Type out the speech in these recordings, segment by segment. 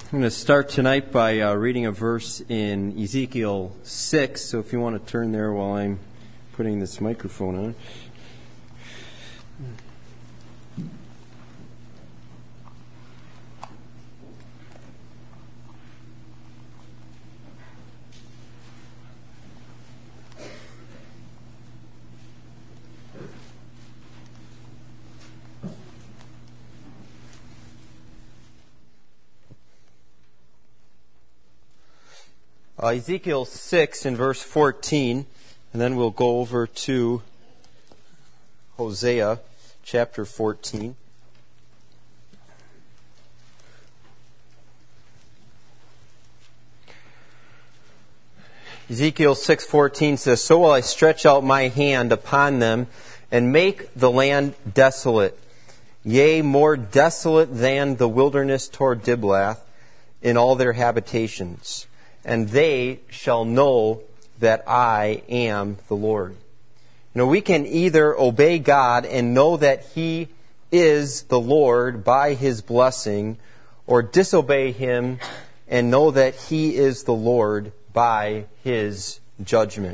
I'm going to start tonight by reading a verse in Ezekiel 6. So if you want to turn there while I'm putting this microphone on. Ezekiel 6 in verse 14, and then we'll go over to Hosea chapter 14. Ezekiel 6:14 says, "So will I stretch out my hand upon them and make the land desolate, yea, more desolate than the wilderness toward Diblath in all their habitations. And they shall know that I am the Lord." You know, we can either obey God and know that He is the Lord by His blessing, or disobey Him and know that He is the Lord by His judgment.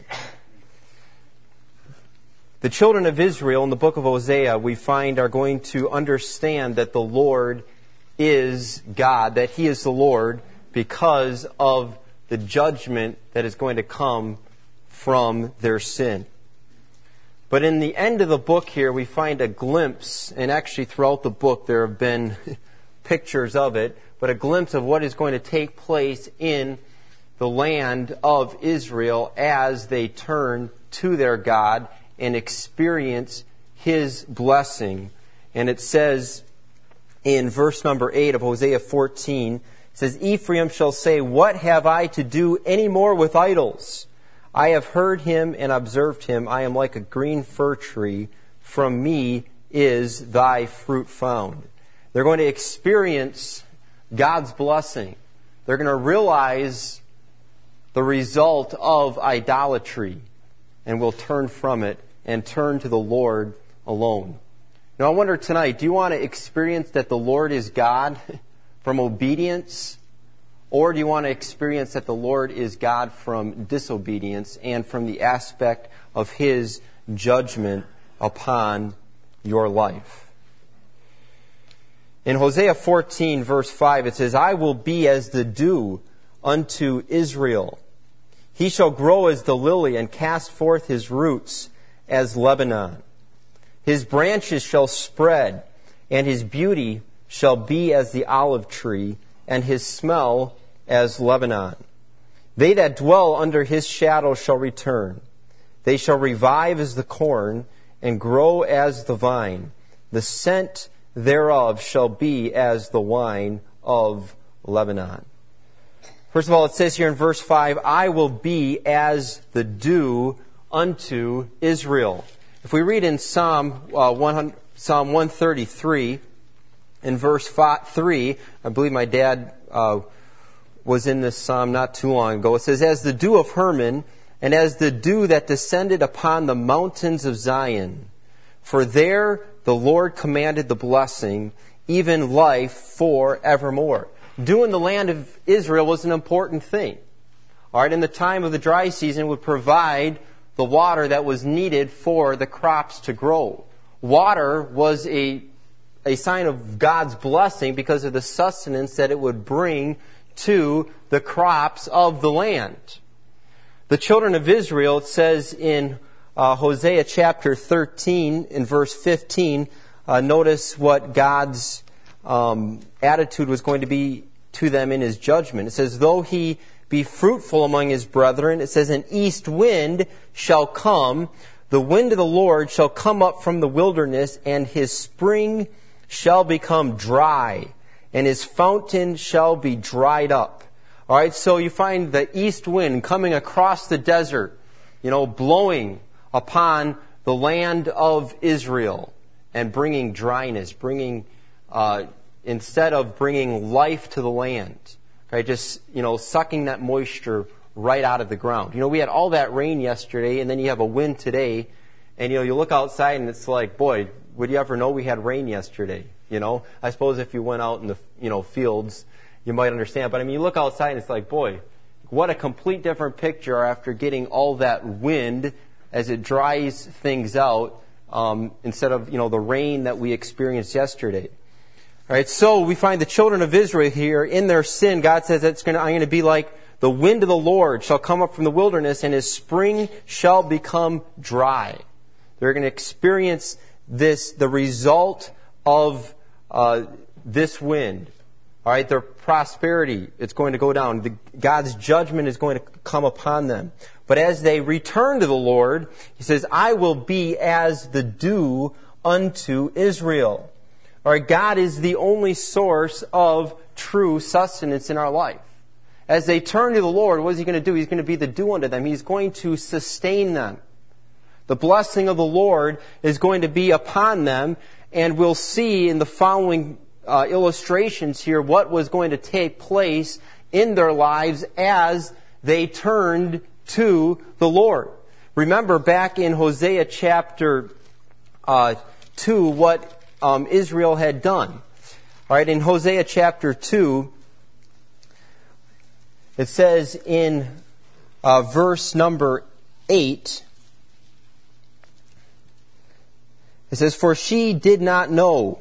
The children of Israel in the book of Hosea, we find, are going to understand that the Lord is God, that He is the Lord because of the judgment that is going to come from their sin. But in the end of the book here, we find a glimpse, and actually throughout the book there have been pictures of it, but a glimpse of what is going to take place in the land of Israel as they turn to their God and experience His blessing. And it says in verse number 8 of Hosea 14, it says, "Ephraim shall say, What have I to do any more with idols? I have heard him and observed him. I am like a green fir tree. From me is thy fruit found." They're going to experience God's blessing. They're going to realize the result of idolatry and will turn from it and turn to the Lord alone. Now I wonder tonight, do you want to experience that the Lord is God from obedience? Or do you want to experience that the Lord is God from disobedience and from the aspect of His judgment upon your life? In Hosea 14 verse 5 it says, "I will be as the dew unto Israel. He shall grow as the lily and cast forth his roots as Lebanon. His branches shall spread, and his beauty shall be as the olive tree, and his smell as Lebanon. They that dwell under his shadow shall return. They shall revive as the corn, and grow as the vine. The scent thereof shall be as the wine of Lebanon." First of all, it says here in verse 5, "I will be as the dew unto Israel." If we read in Psalm 133, in verse 3, I believe my dad was in this psalm not too long ago. It says, "As the dew of Hermon, and as the dew that descended upon the mountains of Zion. For there the Lord commanded the blessing, even life for evermore." Dew in the land of Israel was an important thing. All right, in the time of the dry season, it would provide the water that was needed for the crops to grow. Water was a sign of God's blessing because of the sustenance that it would bring to the crops of the land. The children of Israel, it says in Hosea chapter 13, in verse 15, notice what God's attitude was going to be to them in His judgment. It says, "Though he be fruitful among his brethren," it says, "an east wind shall come. The wind of the Lord shall come up from the wilderness, and his spring shall become dry, and his fountain shall be dried up." All right, so you find the east wind coming across the desert, blowing upon the land of Israel and bringing dryness, instead of bringing life to the land. Okay, just, sucking that moisture right out of the ground. We had all that rain yesterday, and then you have a wind today, and, you look outside and it's like, boy, would you ever know we had rain yesterday? I suppose if you went out in the, fields you might understand. But I mean, you look outside and it's like, boy, what a complete different picture after getting all that wind as it dries things out, instead of, the rain that we experienced yesterday. All right, so we find the children of Israel here in their sin. God says I'm going to be like the wind of the Lord shall come up from the wilderness, and his spring shall become dry. They're going to experience the result of this wind. All right, their prosperity, it's going to go down. God's judgment is going to come upon them. But as they return to the Lord, he says, I will be as the dew unto Israel. All right, God is the only source of true sustenance in our life. As they turn to the Lord, what is he going to do? He's going to be the dew unto them. He's going to sustain them. The blessing of the Lord is going to be upon them, and we'll see in the following illustrations here what was going to take place in their lives as they turned to the Lord. Remember back in Hosea chapter 2 what Israel had done. All right, in Hosea chapter 2, it says in verse number 8, it says, For she did not know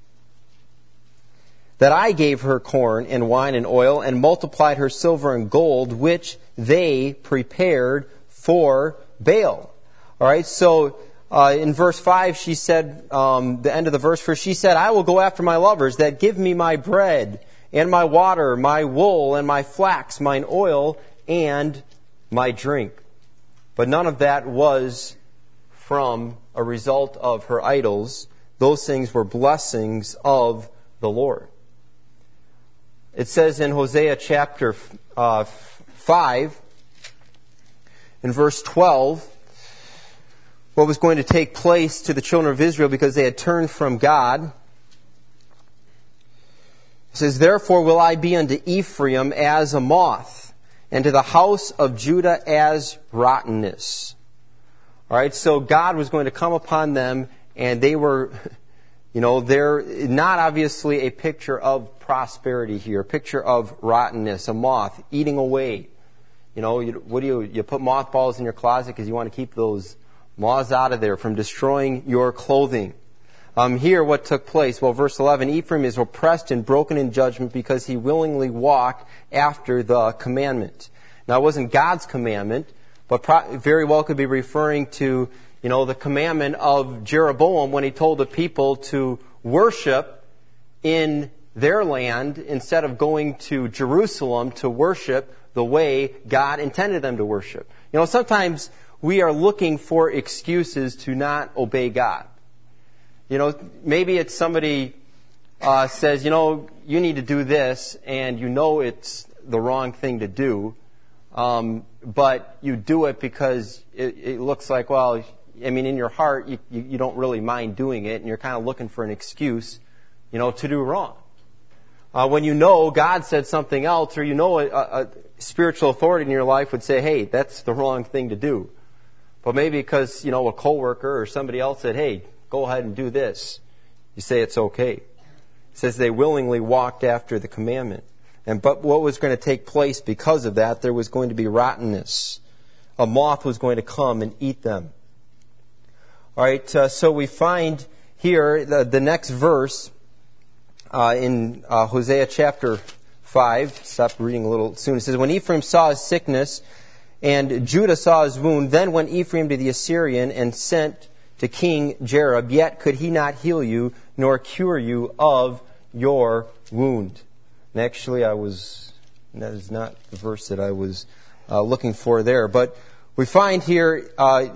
that I gave her corn and wine and oil and multiplied her silver and gold, which they prepared for Baal. All right, so in verse 5, she said, the end of the verse, for she said, I will go after my lovers that give me my bread and my water, my wool and my flax, mine oil and my drink. But none of that was from a result of her idols. Those things were blessings of the Lord. It says in Hosea chapter 5, in verse 12, what was going to take place to the children of Israel because they had turned from God. It says, Therefore will I be unto Ephraim as a moth, and to the house of Judah as rottenness. All right, so God was going to come upon them, and they were, they're not obviously a picture of prosperity here, a picture of rottenness, a moth eating away. What do you put mothballs in your closet because you want to keep those moths out of there from destroying your clothing. Here, what took place? Well, verse 11, Ephraim is oppressed and broken in judgment because he willingly walked after the commandment. Now, it wasn't God's commandment, but very well could be referring to, the commandment of Jeroboam when he told the people to worship in their land instead of going to Jerusalem to worship the way God intended them to worship. Sometimes we are looking for excuses to not obey God. Maybe it's somebody says, you need to do this, and it's the wrong thing to do, but you do it because it looks like, in your heart, you don't really mind doing it, and you're kind of looking for an excuse, to do wrong. When God said something else, or a spiritual authority in your life would say, hey, that's the wrong thing to do. But maybe because, a coworker or somebody else said, hey, go ahead and do this, you say it's okay. It says they willingly walked after the commandment. But what was going to take place because of that, there was going to be rottenness. A moth was going to come and eat them. All right, so we find here the next verse in Hosea chapter 5. Stop reading a little soon. It says, When Ephraim saw his sickness and Judah saw his wound, then went Ephraim to the Assyrian and sent to King Jareb, yet could he not heal you, nor cure you of your wound. And actually, that is not the verse that I was looking for there. But we find here,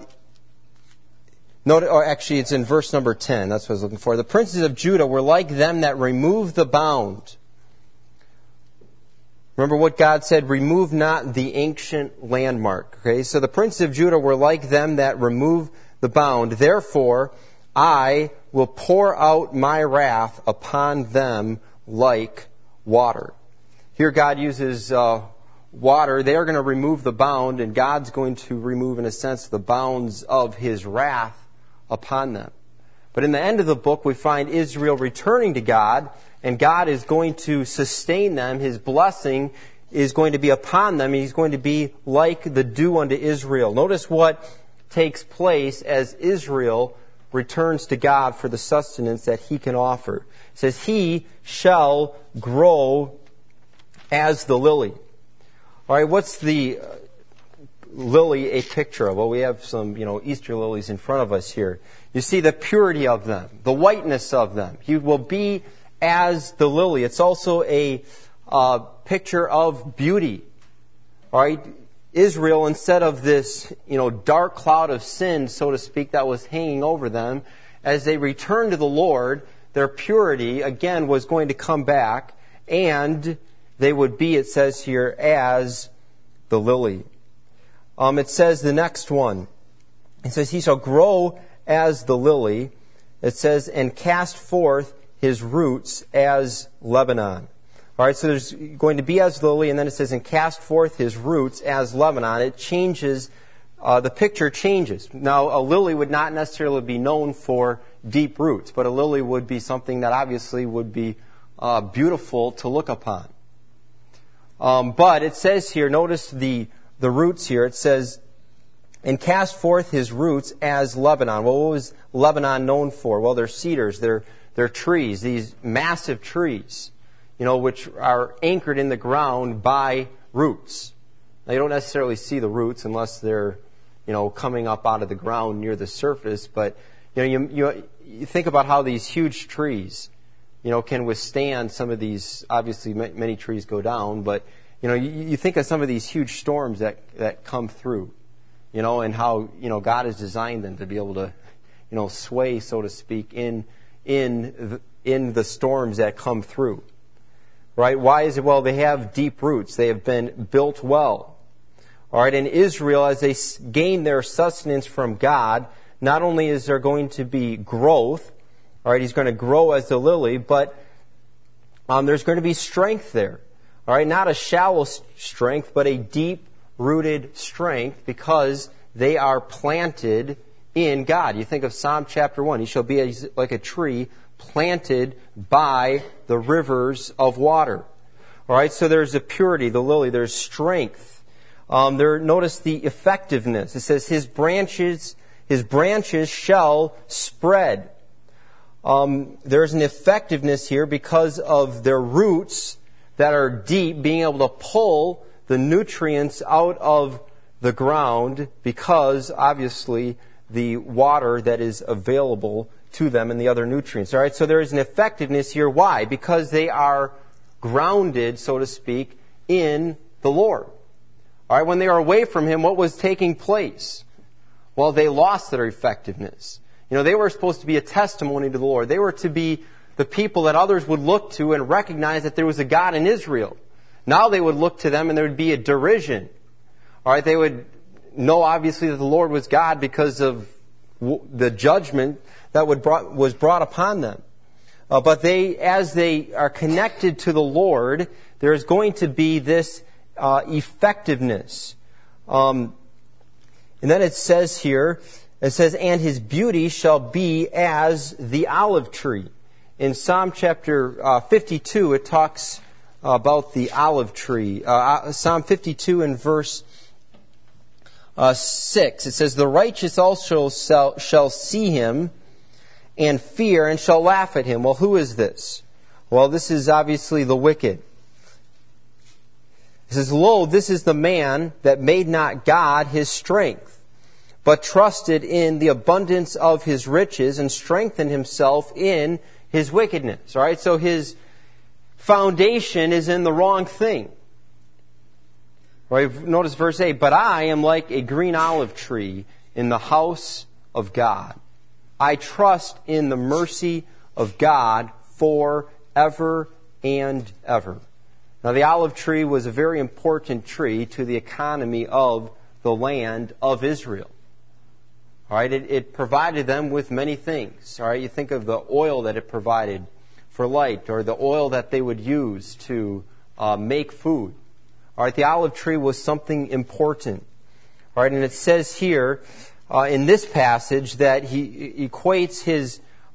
it's in verse number 10. That's what I was looking for. The princes of Judah were like them that remove the bound. Remember what God said, remove not the ancient landmark. Okay, so the princes of Judah were like them that remove the bound. Therefore, I will pour out my wrath upon them like water. Here God uses water. They are going to remove the bound, and God's going to remove, in a sense, the bounds of His wrath upon them. But in the end of the book, we find Israel returning to God, and God is going to sustain them. His blessing is going to be upon them, and He's going to be like the dew unto Israel. Notice what takes place as Israel returns to God for the sustenance that He can offer. It says, He shall grow as the lily. All right, what's the lily a picture of? Well, we have some, Easter lilies in front of us here. You see the purity of them, the whiteness of them. He will be as the lily. It's also a picture of beauty. All right, Israel, instead of this, dark cloud of sin, so to speak, that was hanging over them, as they returned to the Lord, their purity, again, was going to come back, and they would be, it says here, as the lily. It says the next one. It says, He shall grow as the lily. It says, and cast forth his roots as Lebanon. All right, so there's going to be as the lily, and then it says, and cast forth his roots as Lebanon. It changes, the picture changes. Now, a lily would not necessarily be known for deep roots, but a lily would be something that obviously would be beautiful to look upon. But it says here, notice the roots here, it says, and cast forth his roots as Lebanon. Well, what was Lebanon known for? Well, they're cedars, they're trees, these massive trees, which are anchored in the ground by roots. Now, you don't necessarily see the roots unless they're, coming up out of the ground near the surface. But, you think about how these huge trees, can withstand some of these. Obviously, many trees go down, but, you think of some of these huge storms that come through, and how, God has designed them to be able to, sway, so to speak, in the storms that come through. Right? Why is it? Well, they have deep roots. They have been built well. All right, in Israel, as they gain their sustenance from God, not only is there going to be growth, all right, He's going to grow as the lily, but there's going to be strength there. All right, not a shallow strength, but a deep-rooted strength, because they are planted in God. You think of Psalm chapter 1. He shall be like a tree planted by the rivers of water. All right, so there's a purity, the lily, there's strength. Notice the effectiveness. It says, his branches shall spread. There's an effectiveness here because of their roots that are deep, being able to pull the nutrients out of the ground, because obviously the water that is available to them and the other nutrients. All right, so there is an effectiveness here. Why? Because they are grounded, so to speak, in the Lord. All right, when they are away from Him, what was taking place? Well, they lost their effectiveness. They were supposed to be a testimony to the Lord. They were to be the people that others would look to and recognize that there was a God in Israel. Now they would look to them and there would be a derision. All right, they would know obviously that the Lord was God because of the judgment that was brought upon them. But as they are connected to the Lord, there is going to be this effectiveness. And then it says here, and his beauty shall be as the olive tree. In Psalm chapter 52, it talks about the olive tree. Psalm 52 in verse 6, it says, the righteous also shall see him and fear and shall laugh at him. Well, who is this? Well, this is obviously the wicked. It says, lo, this is the man that made not God his strength, but trusted in the abundance of his riches and strengthened himself in his wickedness. All right, so his foundation is in the wrong thing. Right, notice verse 8, but I am like a green olive tree in the house of God. I trust in the mercy of God forever and ever. Now, the olive tree was a very important tree to the economy of the land of Israel. All right, it provided them with many things. All right, you think of the oil that it provided for light, or the oil that they would use to make food. All right, the olive tree was something important. All right, and it says here in this passage that he equates his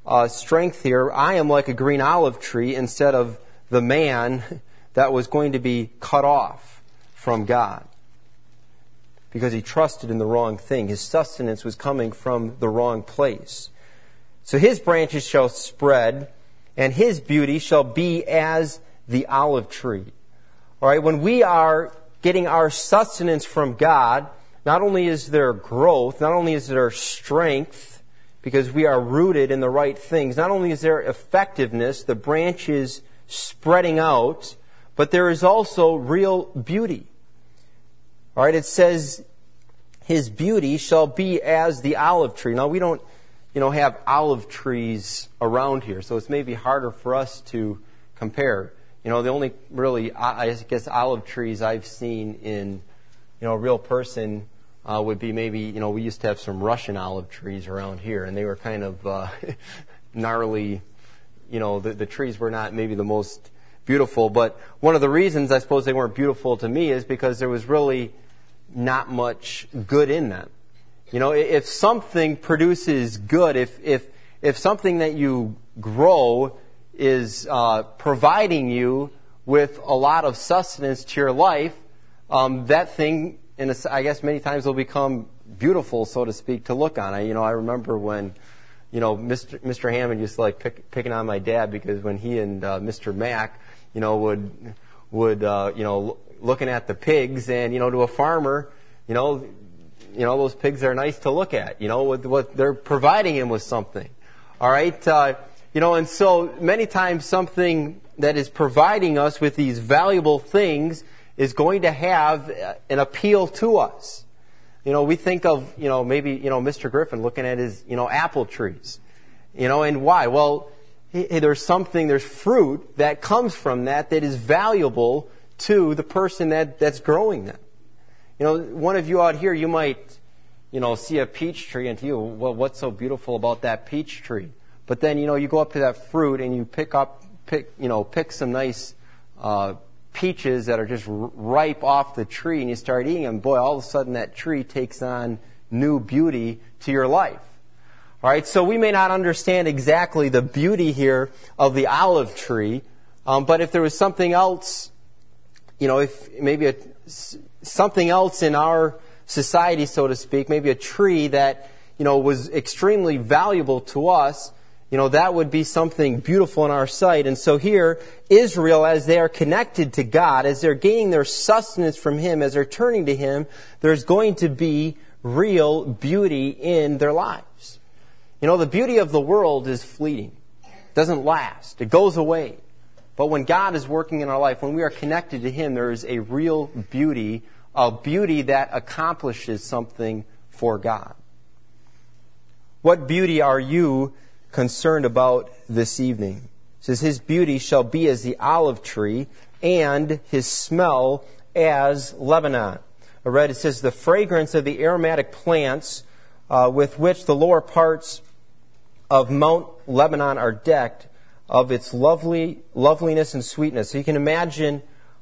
strength here. I am like a green olive tree instead of the man that was going to be cut off from God because he trusted in the wrong thing. His sustenance was coming from the wrong place. So his branches shall spread, and his beauty shall be as the olive tree. All right, when we are getting our sustenance from God, not only is there growth, not only is there strength, because we are rooted in the right things, not only is there effectiveness, the branches spreading out, but there is also real beauty. All right, it says, his beauty shall be as the olive tree. Now, we don't, have olive trees around here, so it's maybe harder for us to compare. The only really, I guess, olive trees I've seen in, a real person would be maybe, we used to have some Russian olive trees around here, and they were kind of gnarly. The trees were not maybe the most beautiful, but one of the reasons I suppose they weren't beautiful to me is because there was really not much good in them. If something produces good, if something that you grow is providing you with a lot of sustenance to your life, that thing, I guess many times will become beautiful, so to speak, to look on. I remember when, Mr. Hammond used to like picking on my dad because when he and Mr. Mack, would looking at the pigs and, to a farmer, those pigs are nice to look at, with what they're providing him with something. All right. And so many times something that is providing us with these valuable things is going to have an appeal to us. We think of, maybe, Mr. Griffin looking at his, apple trees, and why? Well, there's fruit that comes from that is valuable to the person that's growing them. One of you out here, you might, see a peach tree and you, well, what's so beautiful about that peach tree? But then, you go up to that fruit and you pick some nice peaches that are just ripe off the tree and you start eating them. Boy, all of a sudden that tree takes on new beauty to your life. All right, so we may not understand exactly the beauty here of the olive tree, but if there was something else, if maybe something else in our society, so to speak, maybe a tree that, was extremely valuable to us, that would be something beautiful in our sight. And so here, Israel, as they are connected to God, as they're gaining their sustenance from Him, as they're turning to Him, there's going to be real beauty in their lives. The beauty of the world is fleeting. It doesn't last. It goes away. But when God is working in our life, when we are connected to Him, there is a real beauty, a beauty that accomplishes something for God. What beauty are you concerned about this evening? It says, his beauty shall be as the olive tree, and his smell as Lebanon. I read, it says, the fragrance of the aromatic plants with which the lower parts of Mount Lebanon are decked, of its loveliness and sweetness. So you can imagine,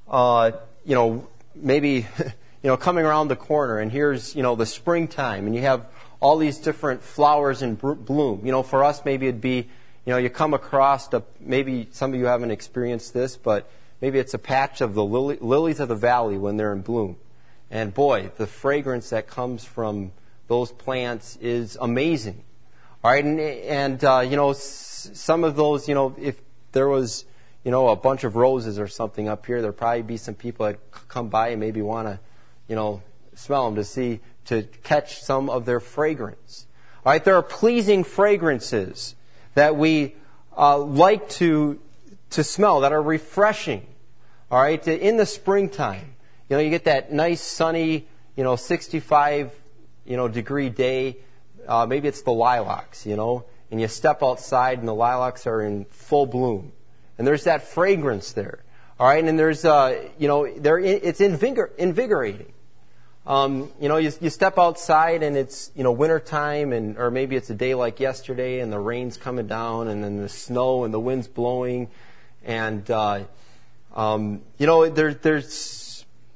maybe, coming around the corner and here's, the springtime and you have all these different flowers in bloom. For us, maybe it'd be, you come across, maybe some of you haven't experienced this, but maybe it's a patch of the lilies of the valley when they're in bloom. And boy, the fragrance that comes from those plants is amazing. All right, and some of those, if there was, a bunch of roses or something up here, there'd probably be some people that come by and maybe want to, smell them to catch some of their fragrance. All right, there are pleasing fragrances that we like to smell, that are refreshing. All right, in the springtime, you get that nice sunny, 65, degree day. Maybe it's the lilacs, and you step outside and the lilacs are in full bloom. And there's that fragrance there. All right, and there's, it's invigorating. You step outside and it's, wintertime or maybe it's a day like yesterday and the rain's coming down and then the snow and the wind's blowing and,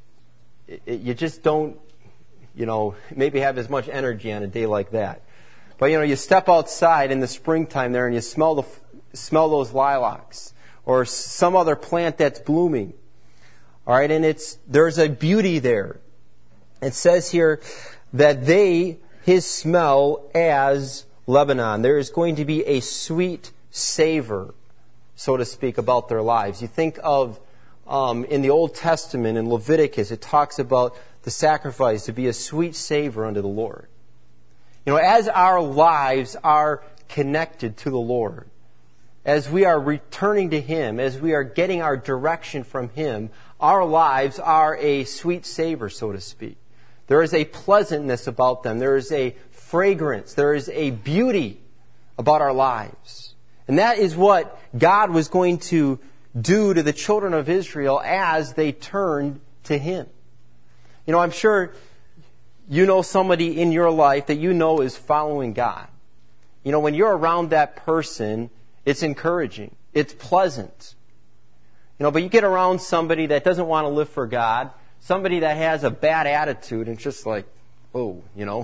you just don't, maybe have as much energy on a day like that. But you step outside in the springtime there and you smell those lilacs or some other plant that's blooming. All right, and there's a beauty there. It says here that his smell as Lebanon. There is going to be a sweet savor, so to speak, about their lives. You think of in the Old Testament, in Leviticus, it talks about the sacrifice to be a sweet savor unto the Lord. As our lives are connected to the Lord, as we are returning to Him, as we are getting our direction from Him, our lives are a sweet savor, so to speak. There is a pleasantness about them. There is a fragrance. There is a beauty about our lives. And that is what God was going to do to the children of Israel as they turned to Him. I'm sure you know somebody in your life that you know is following God. When you're around that person, it's encouraging. It's pleasant. But you get around somebody that doesn't want to live for God, somebody that has a bad attitude, and it's just like, oh,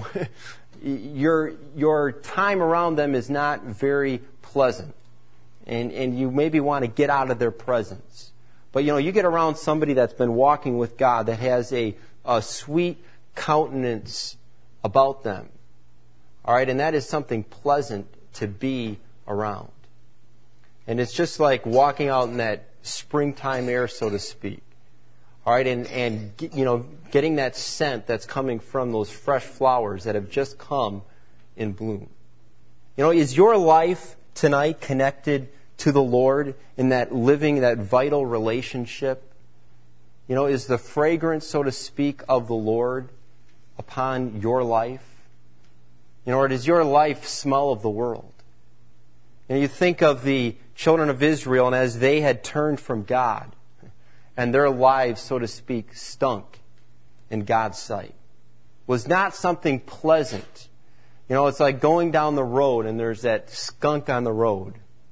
your time around them is not very pleasant. And you maybe want to get out of their presence. But you get around somebody that's been walking with God that has a sweet countenance about them. All right, and that is something pleasant to be around. And it's just like walking out in that springtime air, so to speak. All right, and getting that scent that's coming from those fresh flowers that have just come in bloom. Is your life tonight connected to the Lord in that living, that vital relationship? Is the fragrance, so to speak, of the Lord upon your life? Or does your life smell of the world? You think of the children of Israel, and as they had turned from God, and their lives, so to speak, stunk in God's sight. Was not something pleasant. It's like going down the road and there's that skunk on the road.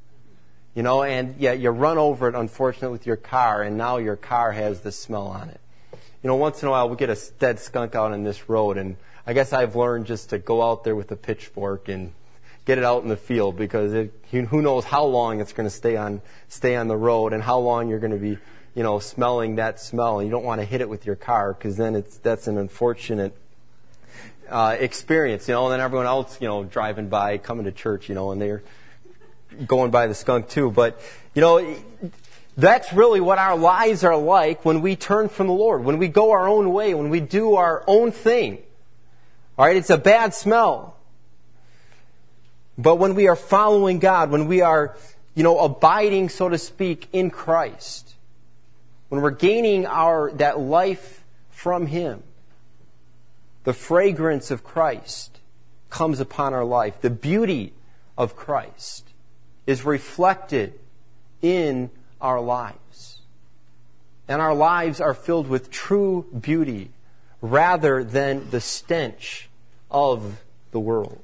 And you run over it, unfortunately, with your car, and now your car has the smell on it. Once in a while we'll get a dead skunk out on this road, and I guess I've learned just to go out there with a pitchfork and get it out in the field, because who knows how long it's going to stay on the road and how long you're going to be smelling that smell, and you don't want to hit it with your car, because then that's an unfortunate experience, and then everyone else, driving by, coming to church, and they're going by the skunk too. But, that's really what our lives are like when we turn from the Lord, when we go our own way, when we do our own thing. All right, it's a bad smell. But when we are following God, when we are, abiding, so to speak, in Christ, when we're gaining that life from Him, the fragrance of Christ comes upon our life. The beauty of Christ is reflected in our lives. And our lives are filled with true beauty rather than the stench of the world.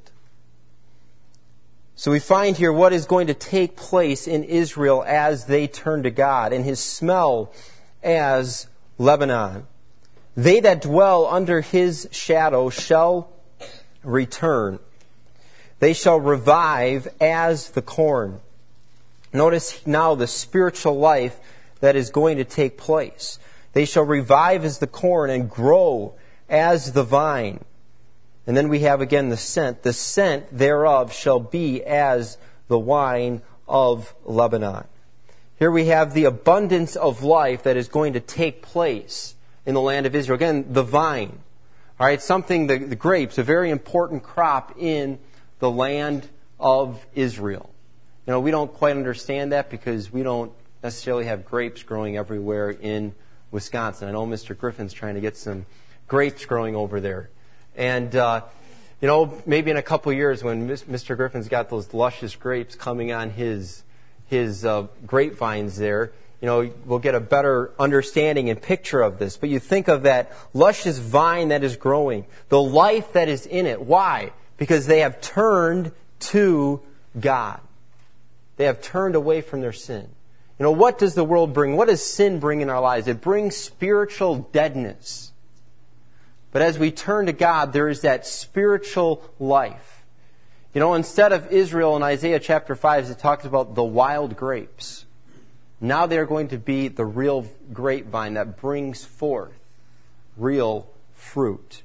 So we find here what is going to take place in Israel as they turn to God, and His smell as Lebanon. They that dwell under His shadow shall return. They shall revive as the corn. Notice now the spiritual life that is going to take place. They shall revive as the corn and grow as the vine. And then we have again the scent. The scent thereof shall be as the wine of Lebanon. Here we have the abundance of life that is going to take place in the land of Israel. Again, the vine. All right, the grapes, a very important crop in the land of Israel. We don't quite understand that because we don't necessarily have grapes growing everywhere in Wisconsin. I know Mr. Griffin's trying to get some grapes growing over there. And, maybe in a couple of years when Mr. Griffin's got those luscious grapes coming on his grapevines there, we'll get a better understanding and picture of this. But you think of that luscious vine that is growing, the life that is in it. Why? Because they have turned to God. They have turned away from their sin. What does the world bring? What does sin bring in our lives? It brings spiritual deadness. But as we turn to God, there is that spiritual life. You know, instead of Israel in Isaiah chapter 5, it talks about the wild grapes. Now they're going to be the real grapevine that brings forth real fruit.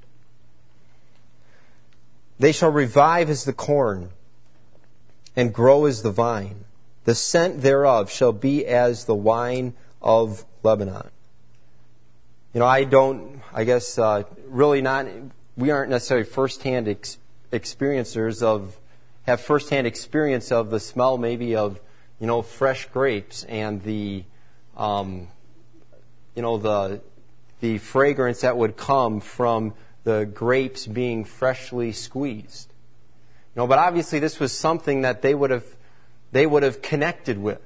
They shall revive as the corn and grow as the vine. The scent thereof shall be as the wine of Lebanon. You know, we aren't necessarily firsthand experiencers have firsthand experience of the smell maybe of, you know, fresh grapes and the fragrance that would come from the grapes being freshly squeezed. You know, but obviously this was something that they would have connected with.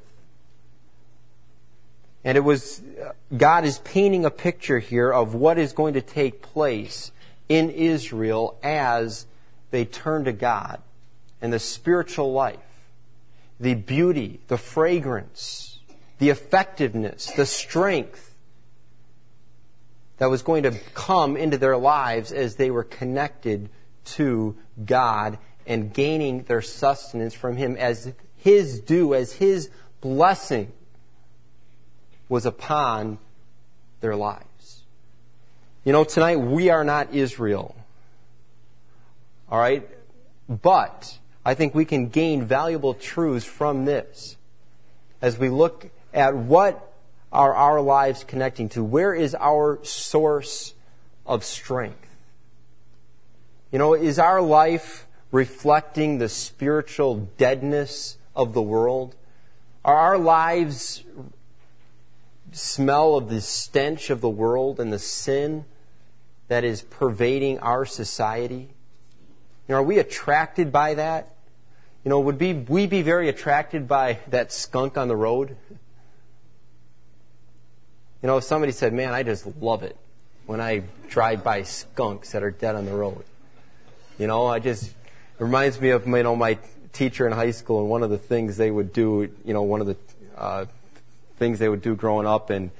And God is painting a picture here of what is going to take place in Israel as they turn to God and the spiritual life, the beauty, the fragrance, the effectiveness, the strength that was going to come into their lives as they were connected to God and gaining their sustenance from Him as His due, as His blessing was upon their lives. You know, tonight we are not Israel. All right? But I think we can gain valuable truths from this as we look at what are our lives connecting to. Where is our source of strength? You know, is our life reflecting the spiritual deadness of the world? Are our lives smell of the stench of the world and the sin that is pervading our society? You know, are we attracted by that? You know, would we be very attracted by that skunk on the road? You know, if somebody said, man, I just love it when I drive by skunks that are dead on the road. You know, it reminds me of, you know, my teacher in high school, and one of the things they would do, you know, one of the things they would do growing up, and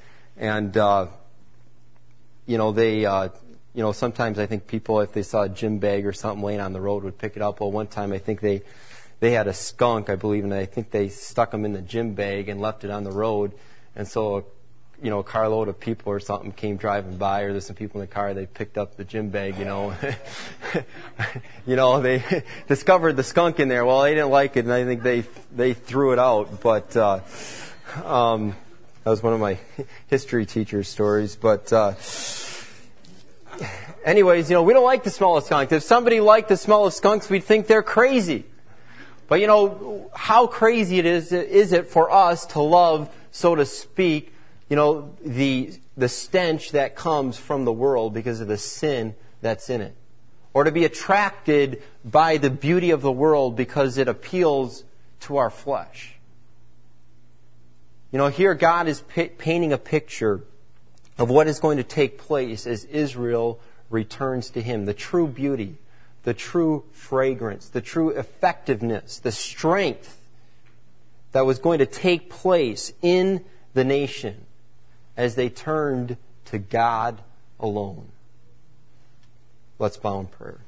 you know, they, you know, sometimes I think people, if they saw a gym bag or something laying on the road, would pick it up. Well, one time I think they had a skunk, I believe, and I think they stuck them in the gym bag and left it on the road, and so you know, a carload of people or something came driving by, or there's some people in the car, they picked up the gym bag, you know. You know, they discovered the skunk in there. Well, they didn't like it, and I think they threw it out. But that was one of my history teacher stories. But anyways, you know, we don't like the smell of skunks. If somebody liked the smell of skunks, we'd think they're crazy. But, you know, how crazy is it for us to love, so to speak, you know, the stench that comes from the world because of the sin that's in it. Or to be attracted by the beauty of the world because it appeals to our flesh. You know, here God is painting a picture of what is going to take place as Israel returns to Him. The true beauty, the true fragrance, the true effectiveness, the strength that was going to take place in the nation as they turned to God alone. Let's bow in prayer.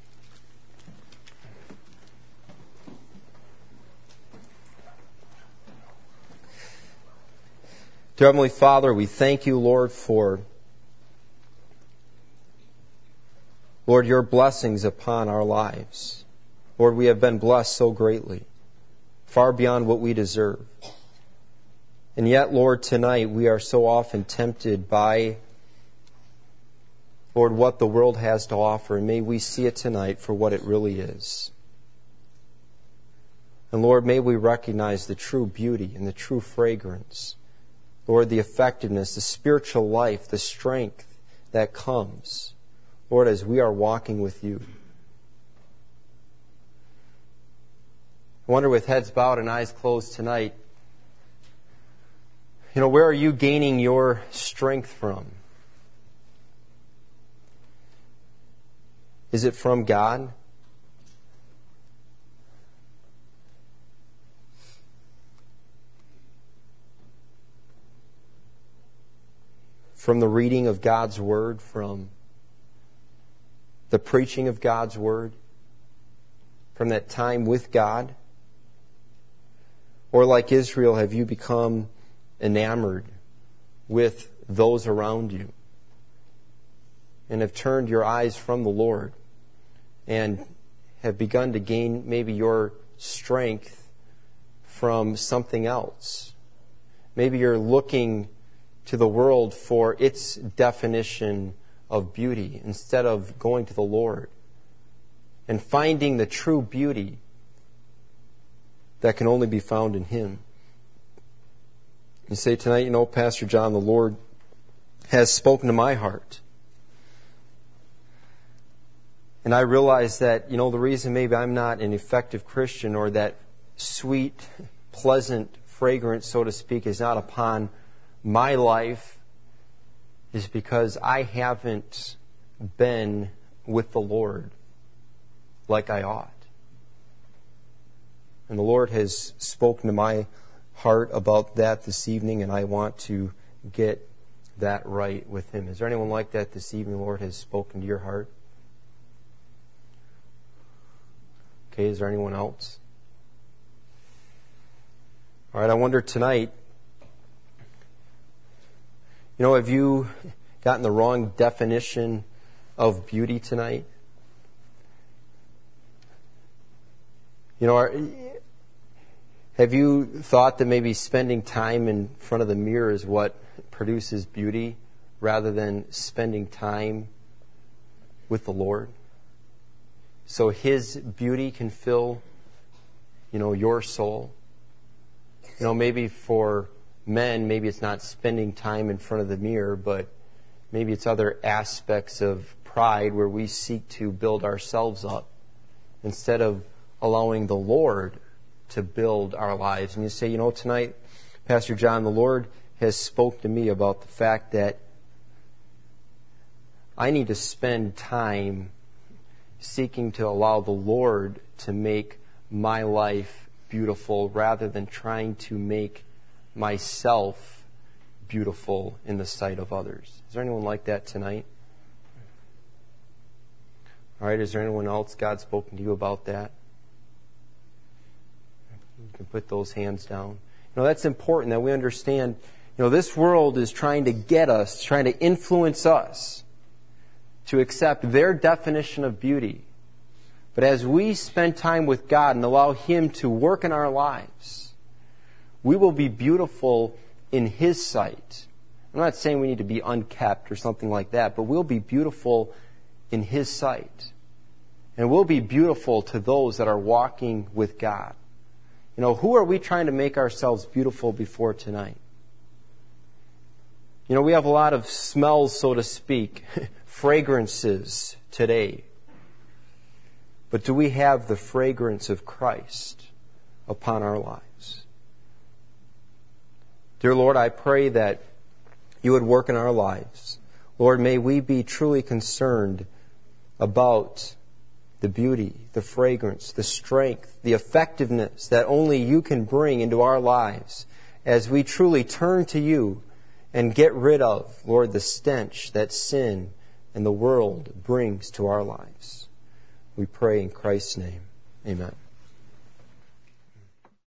Dear Heavenly Father, we thank you, Lord, for, Lord, your blessings upon our lives. Lord, we have been blessed so greatly, far beyond what we deserve. And yet, Lord, tonight we are so often tempted by, Lord, what the world has to offer. And may we see it tonight for what it really is. And Lord, may we recognize the true beauty and the true fragrance. Lord, the effectiveness, the spiritual life, the strength that comes, Lord, as we are walking with you. I wonder, with heads bowed and eyes closed tonight, you know, where are you gaining your strength from? Is it from God? From the reading of God's Word, from the preaching of God's Word? from that time with God? Or like Israel, have you become enamored with those around you and have turned your eyes from the Lord and have begun to gain maybe your strength from something else? Maybe you're looking to the world for its definition of beauty instead of going to the Lord and finding the true beauty that can only be found in Him. You say tonight, Pastor John, the Lord has spoken to my heart. And I realize that, the reason maybe I'm not an effective Christian or that sweet, pleasant fragrance, so to speak, is not upon my life is because I haven't been with the Lord like I ought. And the Lord has spoken to my heart about that this evening, and I want to get that right with Him. Is there anyone like that this evening? The Lord has spoken to your heart? Okay, is there anyone else? All right, I wonder tonight, have you gotten the wrong definition of beauty tonight? Have you thought that maybe spending time in front of the mirror is what produces beauty rather than spending time with the Lord? So His beauty can fill, your soul. Maybe for men, maybe it's not spending time in front of the mirror, but maybe it's other aspects of pride where we seek to build ourselves up instead of allowing the Lord to build our lives. And you say, tonight, Pastor John, the Lord has spoke to me about the fact that I need to spend time seeking to allow the Lord to make my life beautiful rather than trying to make myself beautiful in the sight of others. Is there anyone like that tonight? All right, is there anyone else God spoken to you about that? You can put those hands down. That's important that we understand, this world is trying to get us, trying to influence us to accept their definition of beauty. But as we spend time with God and allow Him to work in our lives, we will be beautiful in His sight. I'm not saying we need to be unkept or something like that, but we'll be beautiful in His sight. And we'll be beautiful to those that are walking with God. Who are we trying to make ourselves beautiful before tonight? We have a lot of smells, so to speak, fragrances today. But do we have the fragrance of Christ upon our lives? Dear Lord, I pray that You would work in our lives. Lord, may we be truly concerned about the beauty, the fragrance, the strength, the effectiveness that only You can bring into our lives as we truly turn to You and get rid of, Lord, the stench that sin and the world brings to our lives. We pray in Christ's name. Amen.